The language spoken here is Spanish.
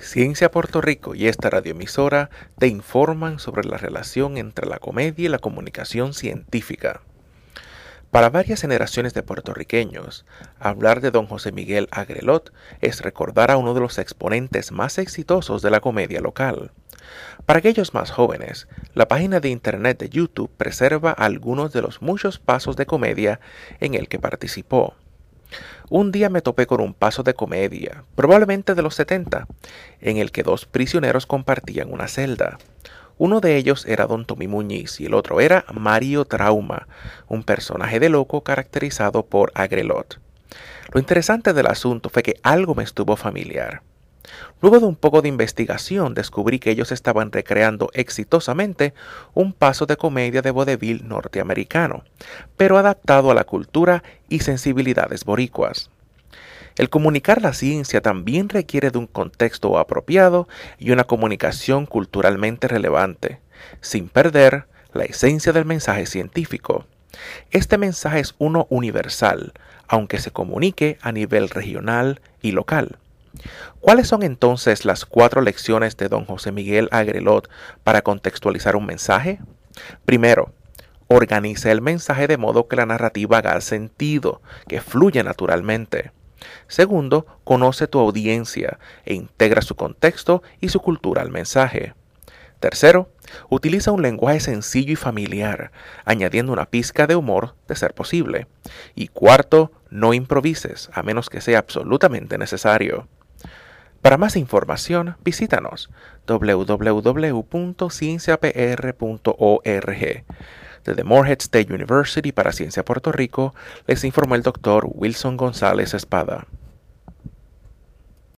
Ciencia Puerto Rico y esta radioemisora te informan sobre la relación entre la comedia y la comunicación científica. Para varias generaciones de puertorriqueños, hablar de don José Miguel Agrelot es recordar a uno de los exponentes más exitosos de la comedia local. Para aquellos más jóvenes, la página de internet de YouTube preserva algunos de los muchos pasos de comedia en el que participó. Un día me topé con un paso de comedia, probablemente de los 70, en el que dos prisioneros compartían una celda. Uno de ellos era don Tommy Muñiz y el otro era Mario Trauma, un personaje de loco caracterizado por Agrelot. Lo interesante del asunto fue que algo me estuvo familiar. Luego de un poco de investigación descubrí que ellos estaban recreando exitosamente un paso de comedia de vodevil norteamericano, pero adaptado a la cultura y sensibilidades boricuas. El comunicar la ciencia también requiere de un contexto apropiado y una comunicación culturalmente relevante, sin perder la esencia del mensaje científico. Este mensaje es uno universal, aunque se comunique a nivel regional y local. ¿Cuáles son entonces las 4 lecciones de don José Miguel Agrelot para contextualizar un mensaje? Primero, organice el mensaje de modo que la narrativa haga sentido, que fluya naturalmente. Segundo, conoce tu audiencia e integra su contexto y su cultura al mensaje. Tercero, utiliza un lenguaje sencillo y familiar, añadiendo una pizca de humor de ser posible. Y cuarto, no improvises, a menos que sea absolutamente necesario. Para más información, visítanos www.cienciapr.org. Desde Morehead State University para Ciencia Puerto Rico, les informó el Dr. Wilson González Espada.